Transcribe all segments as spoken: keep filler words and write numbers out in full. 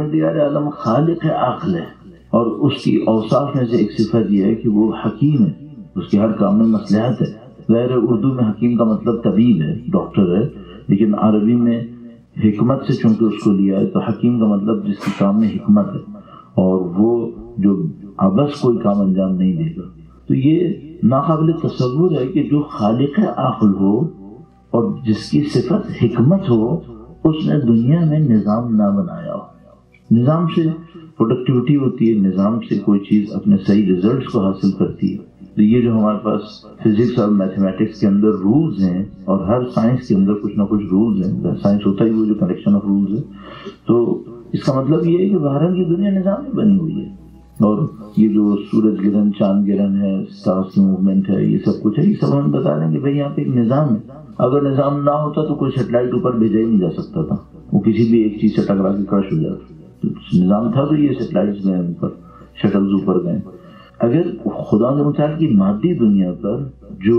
پروردگار عالم خالق عقل ہے، اور اس کی اوصاف میں سے ایک صفت یہ ہے کہ وہ حکیم ہے، اس کے ہر کام میں مصلحت ہے۔ ظاہر اردو میں حکیم کا مطلب طبیب ہے، ڈاکٹر ہے، لیکن عربی میں حکمت سے چونکہ اس کو لیا ہے تو حکیم کا مطلب جس کے کام میں حکمت ہے، اور وہ جو عبث کوئی کام انجام نہیں دے گا۔ تو یہ ناقابل تصور ہے کہ جو خالق عقل ہو اور جس کی صفت حکمت ہو، اس نے دنیا میں نظام نہ بنایا ہو۔ نظام سے پروڈکٹیوٹی ہوتی ہے، نظام سے کوئی چیز اپنے صحیح ریزلٹس کو حاصل کرتی ہے۔ تو یہ جو ہمارے پاس فزکس اور میتھمیٹکس کے اندر رولز ہیں، اور ہر سائنس کے اندر کچھ نہ کچھ رولز ہیں، سائنس ہوتا ہی وہ جو کلیکشن آف رولز ہے، تو اس کا مطلب یہ ہے کہ باہر کی دنیا نظام میں بنی ہوئی ہے، اور یہ جو سورج گرہن، چاند گرہن ہے، اسٹارز کی موومنٹ ہے، یہ سب کچھ ہے، یہ سب ہم بتا دیں کہ بھائی یہاں پہ ایک نظام ہے۔ اگر نظام نہ ہوتا تو کوئی سیٹلائٹ اوپر بھیجا ہی نہیں جا سکتا تھا، وہ کسی بھی ایک چیز سے ٹکرا کے کرش ہو جاتا۔ تو نظام تھا تو یہ سیٹلائٹس گئے اوپر، شٹلز اوپر گئے۔ اگر خدا کے مطابق کی مادی دنیا پر جو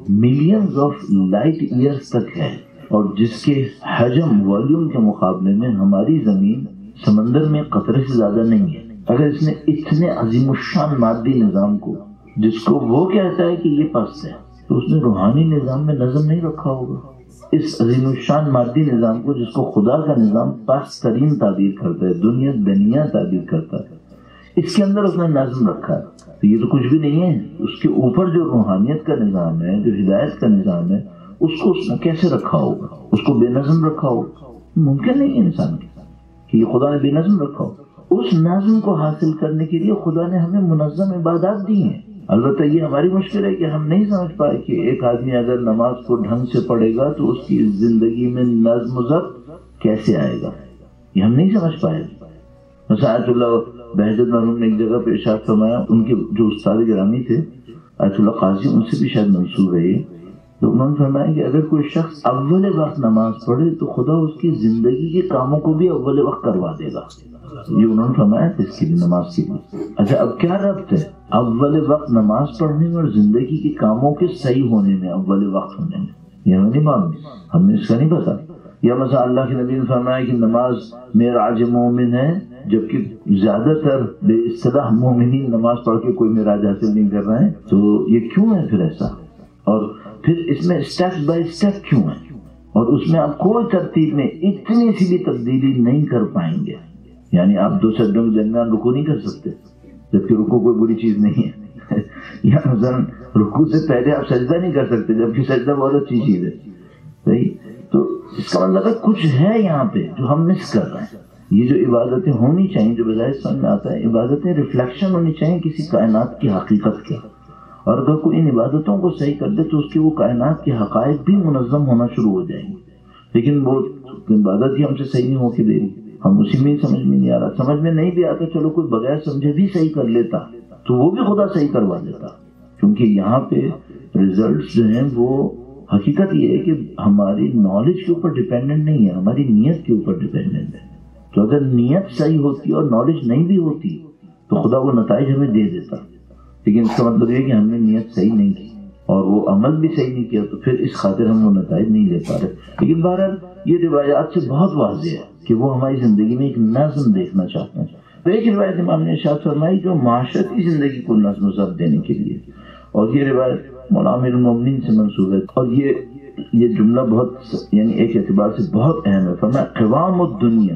ملینز آف لائٹ ایئرز تک ہے، اور جس کے حجم والیوم کے مقابلے میں ہماری زمین سمندر میں قطرے سے زیادہ نہیں ہے، اگر اس نے اتنے عظیم الشان مادی نظام کو، جس کو وہ کہتا ہے کہ یہ پست ہے، تو اس نے روحانی نظام میں نظم نہیں رکھا ہوگا۔ اس عظیم الشان مادی نظام کو، جس کو خدا کا نظام پست ترین تعبیر کرتا ہے، دنیا دنیا تعبیر کرتا ہے، اس کے اندر اس نے نظم رکھا ہے۔ تو یہ تو کچھ بھی نہیں ہے، اس کے اوپر جو روحانیت کا نظام ہے، جو ہدایت کا نظام ہے، اس کو اس نے کیسے رکھا ہوگا؟ اس کو بے نظم رکھا ہوگا؟ ممکن نہیں ہے انسان کے ساتھ کہ یہ خدا نے بے نظم رکھا ہو۔ اس نظم کو حاصل کرنے کے لیے خدا نے ہمیں منظم عبادات دی ہیں۔ البتہ یہ ہماری مشکل ہے کہ ہم نہیں سمجھ پائے کہ ایک آدمی اگر نماز کو ڈھنگ سے پڑھے گا تو اس کی زندگی میں نظم و ضبط کیسے آئے گا، یہ ہم نہیں سمجھ پائے۔ مثلا آیت اللہ بہجت مرحوم نے ایک جگہ پہ ارشاد فرمایا، ان کے جو استاد گرامی تھے آیت اللہ قاضی، ان سے بھی شاید منسوب ہے یہ، تو انہوں نے فرمایا کہ اگر کوئی شخص اول وقت نماز پڑھے تو خدا اس کی زندگی کے کاموں کو بھی اول وقت کروا دے گا۔ یہ انہوں نے فرمایا تھا اس کے لیے، نماز کے لیے۔ اچھا اب کیا ربط ہے اول وقت نماز پڑھنے میں اور زندگی کے کاموں کے صحیح ہونے میں، اول وقت ہونے میں؟ یہ ہمیں نہیں معلوم، ہمیں اس کا نہیں پتا۔ یا مثلا اللہ کے نبی نے فرمایا کہ نماز معراج مومن ہے، جبکہ زیادہ تر بے اصطلاح مومنین نماز پڑھ کے کوئی معراج حاصل نہیں کر رہے ہیں، تو یہ کیوں ہے پھر ایسا؟ اور پھر اس میں اسٹیپ بائی اسٹیپ کیوں ہے؟ اور اس میں آپ کوئی ترتیب میں اتنی سی بھی تبدیلی نہیں کر پائیں گے۔ یعنی آپ دو سجدوں کے درمیان رکوع نہیں کر سکتے، جبکہ رکوع کوئی بری چیز نہیں ہے۔ یا مثلا رکوع سے پہلے آپ سجدہ نہیں کر سکتے، جبکہ سجدہ بہت اچھی چیز ہے، صحیح؟ تو اس کا مطلب ہے کچھ ہے یہاں پہ جو ہم مس کر رہے ہیں۔ یہ جو عبادتیں ہونی چاہیے، جو بظاہر سمجھ میں آتا ہے، عبادتیں ریفلیکشن ہونی چاہیے کسی کائنات کی حقیقت کے، اور اگر کوئی ان عبادتوں کو صحیح کر دے تو اس کے وہ کائنات کے حقائق بھی منظم ہونا شروع ہو جائیں گے۔ لیکن وہ عبادت ہی ہم سے صحیح نہیں ہو کے دے رہی، ہم اسی میں سمجھ میں نہیں آ رہا، سمجھ میں نہیں بھی آتا، چلو کوئی بغیر سمجھے بھی صحیح کر لیتا تو وہ بھی خدا صحیح کروا دیتا، کیونکہ یہاں پہ ریزلٹس جو ہیں وہ حقیقت یہ ہے کہ ہماری نالج کے اوپر ڈیپینڈنٹ نہیں ہے، ہماری نیت کے اوپر ڈیپینڈنٹ ہے۔ تو اگر نیت صحیح ہوتی اور نالج نہیں بھی ہوتی تو خدا وہ نتائج ہمیں دے دیتا، لیکن اس کا مطلب یہ کہ ہم نے نیت صحیح نہیں کی اور وہ عمل بھی صحیح نہیں کیا، تو پھر اس خاطر ہم وہ نتائج نہیں لے پا رہے۔ لیکن بہرحال یہ روایات سے بہت واضح ہے کہ وہ ہماری زندگی میں ایک نظم دیکھنا چاہتے ہیں۔ تو ایک روایت امام نے ارشاد فرمائی جو معاشرتی زندگی کو نظم و ضبط دینے کے لیے، اور یہ روایت مولانا امیر المومنین سے منسوب ہے، اور یہ یہ جملہ بہت یعنی ایک اعتبار سے بہت اہم ہے۔ فرمایا قوام الدنیا،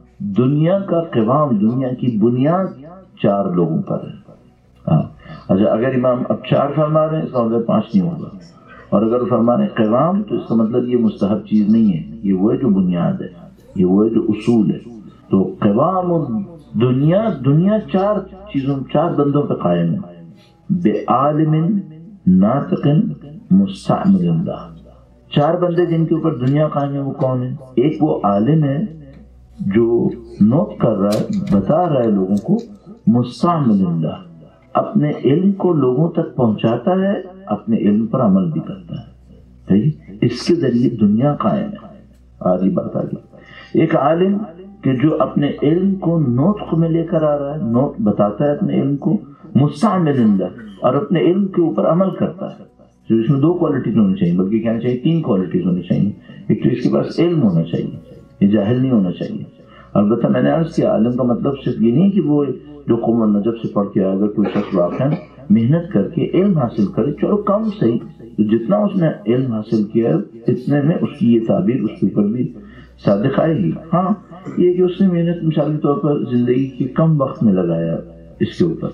دنیا کا قوام، دنیا کی بنیاد چار لوگوں پر ہے۔ ہاں اچھا، اگر امام اب چار فرما رہے ہیں اس کا مطلب پانچ نہیں ہوگا، اور اگر فرما رہے ہیں قوام تو اس کا مطلب یہ مستحب چیز نہیں ہے، یہ وہ ہے جو بنیاد ہے، یہ وہ ہے جو اصول ہے۔ تو قوام دنیا، دنیا چار چیزوں، چار بندوں پہ قائم ہے، بے عالم ناطق مستعمل اللہ۔ چار بندے جن کے اوپر دنیا قائم ہے وہ کون ہے؟ ایک وہ عالم ہے جو نوٹ کر رہا ہے، بتا رہا ہے لوگوں کو، مستعمل اللہ، اپنے علم کو لوگوں تک پہنچاتا ہے، اپنے علم پر عمل بھی کرتا ہے، صحیح؟ اس کے ذریعے دنیا قائم ہے۔ آگے بات آگے، ایک عالم کہ جو اپنے علم کو نطق میں لے کر آ رہا ہے، نوٹ بتاتا ہے اپنے علم کو، مستعمل اللہ، اور اپنے علم کے اوپر عمل کرتا ہے۔ تو اس میں دو کوالٹیز ہونی چاہیے، بلکہ کہنا چاہیے تین کوالٹیز ہونی چاہیے۔ ایک تو اس کے پاس علم ہونا چاہیے، یہ جاہل نہیں ہونا چاہیے، البتہ میں نے عرض کیا عالم کا مطلب صرف یہ نہیں کہ وہ جو قوم النجف سے پڑھ کے آئے، اگر کوئی شخص واقعا محنت کر کے علم حاصل کرے، چلو کم صحیح، تو جتنا اس نے علم حاصل کیا اتنے میں اس کی یہ تعبیر اس کے اوپر بھی صادق آئے گی۔ ہاں یہ کہ اس نے محنت مثال کے طور پر زندگی کے کم وقت میں لگایا اس کے اوپر۔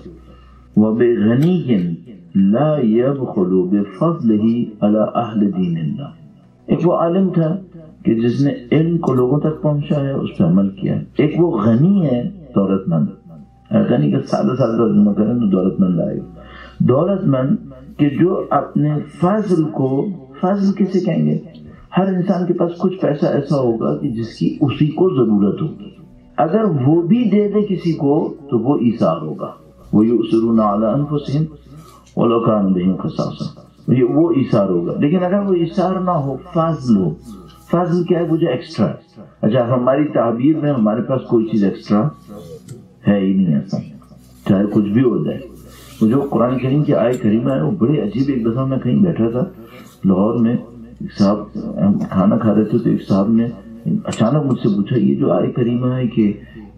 وَبِغَنِيٍّ لَا يَبْخُلُ بِفَضْلِهِ عَلَى أَهْلِ دِينِ اللَّهِ، ایک وہ عالم تھا کہ جس نے علم کو لوگوں تک پہنچایا، اس پہ عمل کیا۔ ایک وہ غنی ہے، دولت مند، غنی کا سادہ سادہ ترجمہ کریں تو دولت مند آئے گا، دولت مند کہ جو اپنے فضل کو، فضل کسے کہیں گے؟ ہر انسان کے پاس کچھ پیسہ ایسا ہوگا کہ جس کی اسی کو ضرورت ہوگی، اگر وہ بھی دے دے کسی کو تو وہ ایثار ہوگا، وَيُؤْثِرُونَ عَلَىٰ أَنفُسِهِمْ وَلَوْ كَانَ بِهِمْ خَصَاصَةٌ، یہ وہ ایثار ہوگا۔ لیکن اگر وہ ایثار نہ ہو، فضل ہو، فضل کیا ہے؟ وہ جو ایکسٹرا ہے۔ اچھا ہماری تعبیر میں ہمارے پاس کوئی چیز ایکسٹرا ہے ہی نہیں، ایسا چاہے کچھ بھی ہو جائے۔ وہ جو قرآن کریم کی آیت کریمہ ہے وہ بڑے عجیب۔ ایک دفعہ میں کہیں بیٹھا تھا لاہور میں، ایک صاحب ہم کھانا کھا رہے تھے تو ایک صاحب نے اچانک مجھ سے پوچھا یہ جو آیت کریمہ ہے کہ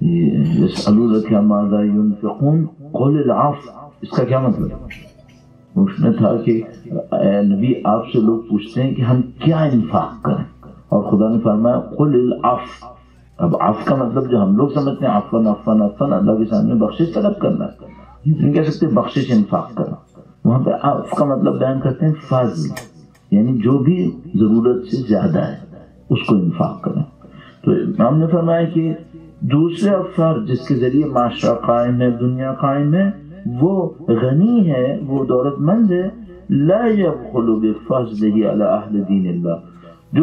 یسألونک ماذا ينفقون قل العفو، اس کا کیا مطلب ہے؟ اس نے تھا کہ اے نبی آپ سے لوگ پوچھتے ہیں کہ ہم کیا انفاق کریں، اور خدا نے فرمایا قل العفو۔ اب عفو کا مطلب جو ہم لوگ سمجھتے ہیں عفوا عفوا عفوا اللہ کے سامنے بخشش طلب کرنا، یہ نہیں کہہ سکتے بخشش انفاق کرنا۔ وہاں پہ عفو کا مطلب بیان کرتے ہیں فضل، یعنی جو بھی ضرورت سے زیادہ ہے اس کو انفاق کریں۔ تو ہم نے فرمایا کہ دوسرے افراد جس کے ذریعے معاشرہ قائم ہے، دنیا قائم ہے، وہ غنی ہے، وہ دولت مند ہے، لا يبخل بفضله على اہل دین اللہ، جو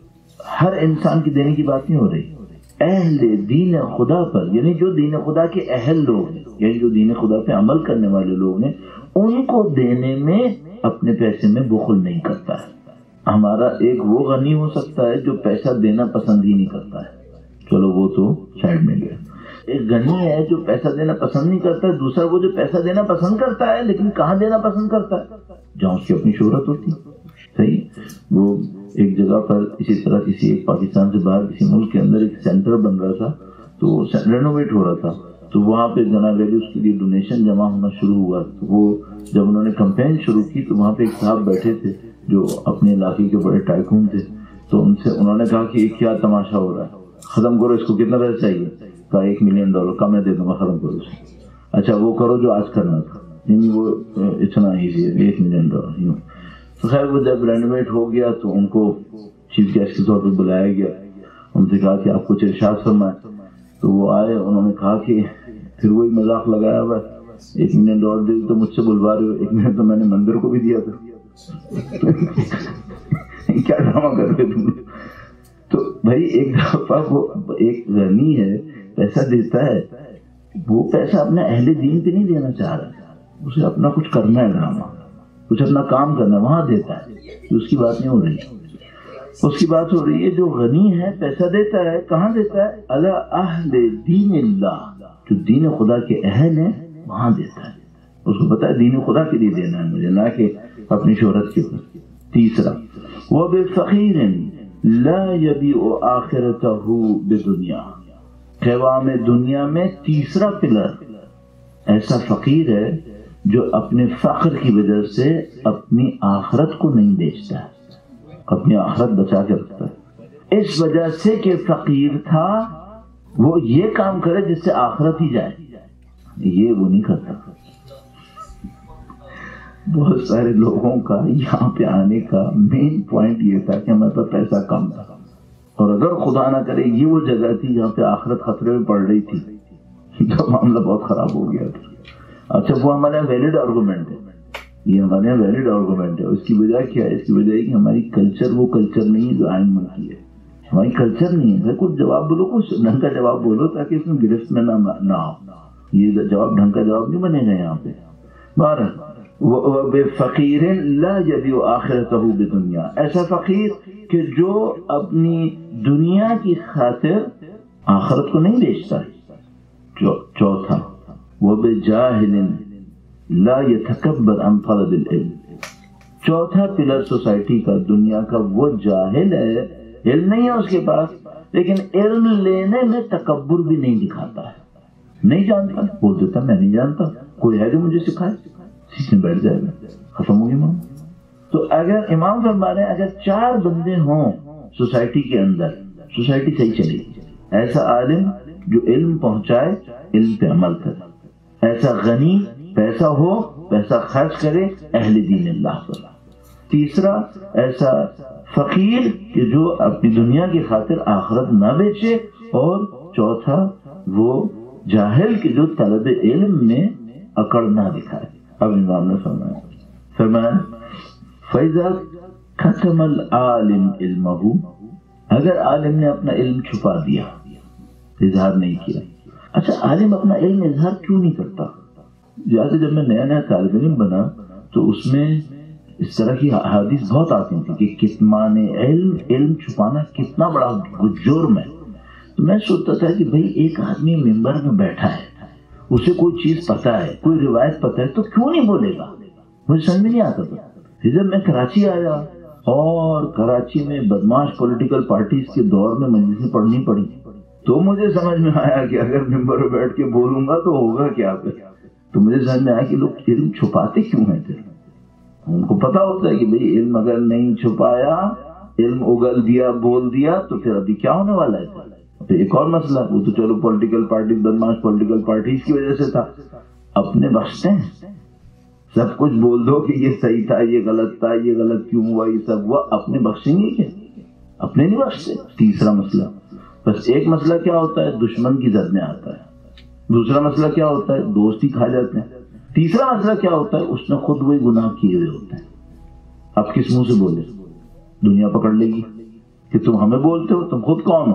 ہر انسان کی دینے کی بات نہیں ہو رہی، اہل دین خدا پر، یعنی جو دین خدا کے اہل لوگ ہیں، یعنی جو دین خدا پہ عمل کرنے والے لوگ ہیں، ان کو دینے میں اپنے پیسے میں بخل نہیں کرتا ہے۔ ہمارا ایک وہ غنی ہو سکتا ہے جو پیسہ دینا پسند ہی نہیں کرتا ہے، چلو وہ تو سائڈ میں گیا۔ ایک غنی ہے جو پیسہ دینا پسند نہیں کرتا ہے، دوسرا وہ جو پیسہ دینا پسند کرتا ہے لیکن کہاں دینا پسند کرتا ہے؟ جہاں اس کی اپنی شہرت ہوتی ہے۔ صحیح، وہ ایک جگہ پر اسی طرح کسی ایک پاکستان سے باہر کسی ملک کے اندر ایک سینٹر بن رہا تھا، تو رینوویٹ ہو رہا تھا، تو وہاں پہ جناب ویلی اس کے لیے ڈونیشن جمع ہونا شروع ہوا۔ تو وہ جب انہوں نے کمپین شروع کی تو وہاں پہ ایک صاحب بیٹھے تھے جو اپنے علاقے کے بڑے ٹائکون تھے، تو ان سے انہوں نے کہا کہ یہ کیا تماشا ہو رہا ہے، ختم کرو اس کو، کتنا پیسہ چاہیے؟ کہا ایک ملین ڈالر کا میں دے دوں گا، ختم کرو اس کو۔ اچھا وہ کرو جو آج کرنا تھا، یعنی وہ اتنا ایزی ہے، ایک ملین ڈالر یوں۔ تو خیر وہ جب رینوویٹ ہو گیا تو ان کو چیف گیسٹ کے طور پہ بلایا گیا، ان سے کہا کہ آپ کچھ ارشاد فرمائیں۔ تو وہ آئے، انہوں نے کہا کہ پھر وہی مذاق لگایا ہوا ایک ملین ڈالر دے تو مجھ سے بلوا رہے ہو، ایک ملین تو میں نے مندر کو بھی دیا تھا، کیا ڈرامہ کر رہے تم؟ تو بھائی ایک دفعہ وہ ایک غنی ہے، پیسہ دیتا ہے، وہ پیسہ اپنے اہل دین پہ نہیں دینا چاہ رہا، اسے اپنا کچھ کرنا ہے، ڈرامہ کچھ اپنا کام کرنا ہے، وہاں دیتا ہے، اس کی بات نہیں ہو رہی۔ اس کی بات ہو رہی ہے جو غنی ہے پیسہ دیتا ہے، کہاں دیتا ہے؟ علی اہل دین اللہ، جو دین خدا کے اہل ہیں وہاں دیتا ہے، اس کو پتا ہے دین خدا کے لیے دینا ہے مجھے، نہ کہ اپنی شہرت کے اوپر۔ تیسرا وَبِفَقِيرٍ لَا يَبِيعُ آخِرَتَهُ بِدُنْيَا، قوام دنیا میں تیسرا پلر ایسا فقیر ہے جو اپنے فقر کی وجہ سے اپنی آخرت کو نہیں بیچتا ہے، اپنی آخرت بچا کے رکھتا ہے، اس وجہ سے کہ فقیر تھا وہ یہ کام کرے جس سے آخرت ہی جائے، یہ وہ نہیں کرتا۔ بہت سارے لوگوں کا یہاں پہ آنے کا مین پوائنٹ یہ تھا کہ ہمارے پاس پیسہ کم تھا، اور اگر خدا نہ کرے یہ وہ جگہ تھی جہاں پہ آخرت خطرے میں پڑ رہی تھی تو معاملہ بہت خراب ہو گیا تھا۔ اچھا وہ ہمارے یہاں ویلڈ آرگومنٹ ہے، یہ ہمارے یہاں ویلڈ آرگومنٹ ہے۔ اس کی وجہ کیا ہے؟ اس کی وجہ ہے کہ ہماری کلچر وہ کلچر نہیں ہے جو آئین من کی ہے، ہماری کلچر نہیں ہے۔ کچھ جواب بولو، کچھ ڈھنگ کا جواب بولو تاکہ اس میں گرفت میں نہ نہ ہو، یہ جواب ڈھنگ کا جواب نہیں بنے گا یہاں پہ۔ بارہ وَبِفَقِيرٍ لَا يَبِيعُ آخِرَتَهُ بِدُنْيَا، ایسا فقیر کہ جو اپنی دنیا کی خاطر آخرت کو نہیں بیچتا۔ چوتھا وَبِجَاهِلٍ لَا يَتَكَبَّرْ عَنْ طَلَبِ الْعِلْمِ، چوتھا پلر سوسائٹی کا، دنیا کا، وہ جاہل ہے علم نہیں ہے اس کے پاس، لیکن علم لینے میں تکبر بھی نہیں دکھاتا ہے، نہیں جانتا بول دیتا میں نہیں جانتا، کوئی ہے جو مجھے سکھائے، سیکھنے بیٹھ جائے گا، ختم ہو گئی امام۔ تو اگر امام فرما رہے ہیں اگر چار بندے ہوں سوسائٹی کے اندر، سوسائٹی صحیح چلے گی۔ ایسا عالم جو علم پہنچائے، علم پہ عمل کرے، ایسا غنی پیسہ ہو، پیسہ خرچ کرے اہل دین اللہ پر۔ تیسرا ایسا فقیر کہ جو اپنی دنیا کی خاطر آخرت نہ بیچے، اور چوتھا وہ جاہل کہ جو طلب علم میں اکڑ نہ دکھائے۔ اب امام نے فرمایا فرمایا فَإِذَا كَتَمَ الْعَالِمُ عِلْمَهُ، اگر عالم نے اپنا علم چھپا دیا، اظہار نہیں کیا۔ اچھا عالم اپنا علم اظہار کیوں نہیں کرتا؟ جیسے جب میں نیا نیا طالب علم بنا تو اس میں اس طرح کی احادیث بہت آتی تھی کہ کتمان علم، علم چھپانا کتنا بڑا جرم ہے۔ تو میں سوچتا تھا کہ بھئی ایک آدمی ممبر میں بیٹھا ہے، اسے کوئی چیز پتا ہے، کوئی روایت پتا ہے، تو کیوں نہیں بولے گا؟ مجھے سمجھ میں نہیں آتا تھا۔ پھر جب میں کراچی آیا اور کراچی میں بدماش پولیٹیکل پارٹیز کے دور میں مجلسیں پڑھنی پڑی، تو مجھے سمجھ میں آیا کہ اگر ممبر میں بیٹھ کے بولوں گا تو ہوگا کیا پہ۔ تو مجھے سمجھ میں آیا کہ لوگ علم چھپاتے کیوں ہیں؟ پھر ان کو پتا ہوتا ہے کہ بھئی علم اگر نہیں چھپایا، علم اگل دیا، بول دیا، تو پھر ابھی کیا ہونے والا ہے؟ پھر ایک اور مسئلہ، وہ تو چلو پولیٹیکل پارٹیز، بدماش پولیٹیکل پارٹیز کی وجہ سے تھا، اپنے بخشتے ہیں، سب کچھ بول دو کہ یہ صحیح تھا، یہ غلط تھا، یہ غلط کیوں ہوا، یہ سب ہوا، اپنے بخشیں گے کیا؟ اپنے نہیں بخشتے۔ تیسرا مسئلہ، بس ایک مسئلہ کیا ہوتا ہے؟ دشمن کی زد میں آتا ہے۔ دوسرا مسئلہ کیا ہوتا ہے؟ دوستی کھا جاتے ہیں۔ تیسرا مسئلہ کیا ہوتا ہے؟ اس نے خود وہی گناہ کیے ہوئے ہوتے ہیں۔ اب کس منہ سے بولے؟ دنیا پکڑ لے گی کہ تم ہمیں بولتے ہو، تم خود کون ہو؟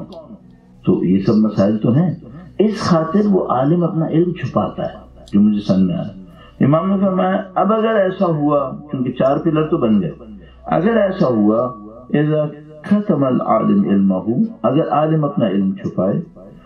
تو یہ سب مسائل تو ہیں، اس خاطر وہ عالم اپنا علم چھپاتا ہے، جو مجھے سمجھ میں آیا۔ امام نے فرمایا اب اگر ایسا ہوا، کیونکہ چار پلر تو بن گئے، اگر ایسا ہوا اذا ختم العالم علمہ، اگر عالم اپنا علم چھپائے،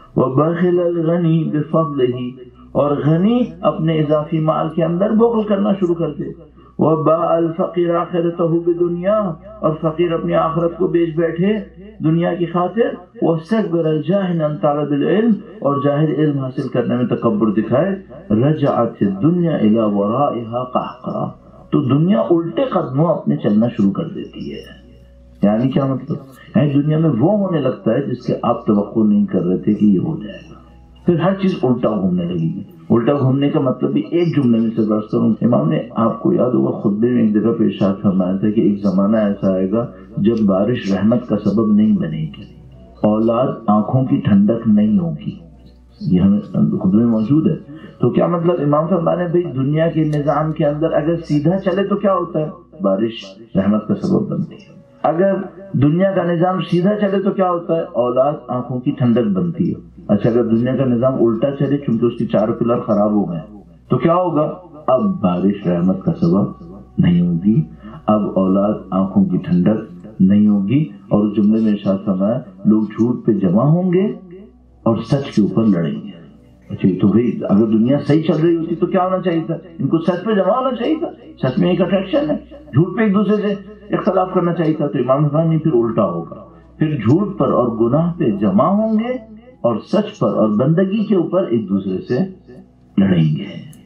وبخل الغنی بفضلہ، اور غنی اپنے اضافی مال کے اندر بخل کرنا شروع کر دے، وباء الفقیر آخرتہ بدنیا، اور فقیر اپنی آخرت کو بیچ بیٹھے دنیا کی خاطر، واستكبر الجاهل عن طلب العلم، اور جاہل علم حاصل کرنے میں تکبر دکھائے، رجعت الدنیا الى ورائها قہقرا، تو دنیا الٹے قدموں اپنے چلنا شروع کر دیتی ہے۔ یعنی کیا مطلب؟ یعنی دنیا میں وہ ہونے لگتا ہے جس کے آپ توقع نہیں کر رہے تھے کہ یہ ہو جائے گا، پھر ہر چیز الٹا گھومنے لگے گی۔ الٹا گھومنے کا مطلب بھی ایک جملے میں سے بات کروں، امام نے آپ کو یاد ہوگا خطبے میں ایک جگہ پہ ارشاد فرمایا تھا کہ ایک زمانہ ایسا آئے گا جب بارش رحمت کا سبب نہیں بنے گی، اولاد آنکھوں کی ٹھنڈک نہیں ہوگی، یہ ہمیں خطبے میں موجود ہے۔ تو کیا مطلب؟ امام فرما رہے ہیں بھائی دنیا کے نظام کے اندر اگر سیدھا چلے تو کیا ہوتا ہے؟ بارش رحمت کا سبب بنتی ہے۔ اگر دنیا کا نظام سیدھا چلے تو کیا ہوتا ہے؟ اولاد آنکھوں کی ٹھنڈک بنتی ہے۔ اچھا اگر دنیا کا نظام الٹا چلے، چونکہ اس کی چار پلر خراب ہو گئے، تو کیا ہوگا؟ اب بارش رحمت کا سبب نہیں ہوگی، اب اولاد آنکھوں کی ٹھنڈک نہیں ہوگی، اور اس جملے میں ارشاد فرمایا لوگ جھوٹ پہ جمع ہوں گے اور سچ کے اوپر لڑیں گے۔ اچھا تو بھائی اگر دنیا صحیح چل رہی ہوتی تو کیا ہونا چاہیے تھا؟ ان کو سچ پہ جمع ہونا چاہیے تھا، سچ میں ایک اٹریکشن ہے، جھوٹ پہ ایک دوسرے سے اختلاف کرنا چاہیے تھا۔ تو امام خان نہیں، پھر الٹا ہوگا، پھر جھوٹ پر اور گناہ پہ جمع ہوں گے اور سچ پر اور بندگی کے اوپر ایک دوسرے سے لڑیں گے۔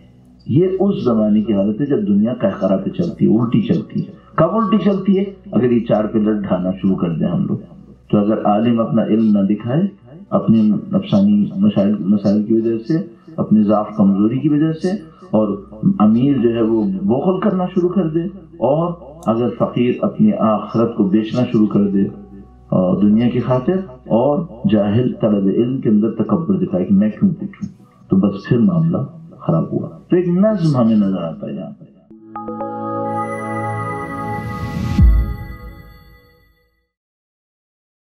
یہ اس زمانے کی حالت ہے جب دنیا قہقرہ پہ چلتی ہے، الٹی چلتی ہے۔ کب الٹی چلتی ہے؟ اگر یہ چار پلر ڈھانا شروع کر دیں ہم لوگ۔ تو اگر عالم اپنا علم نہ دکھائے، اپنی نفسانی مسائل مسائل کی وجہ سے، اپنی ضعف کمزوری کی وجہ سے، اور امیر جو ہے وہ بخل کرنا شروع کر دے، اور اگر فقیر اپنی آخرت کو بیچنا شروع کر دے دنیا کی خاطر، اور جاہل طلب علم کے اندر تکبر دکھائے کہ میں کیوں پوچھوں، تو بس پھر معاملہ خراب ہوا۔ تو ایک نظم ہمیں نظر آتا ہے یہاں پر۔